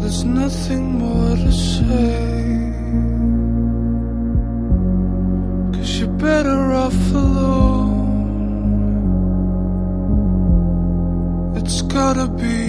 there's nothing more to say, 'cause you're better off alone. It's gotta be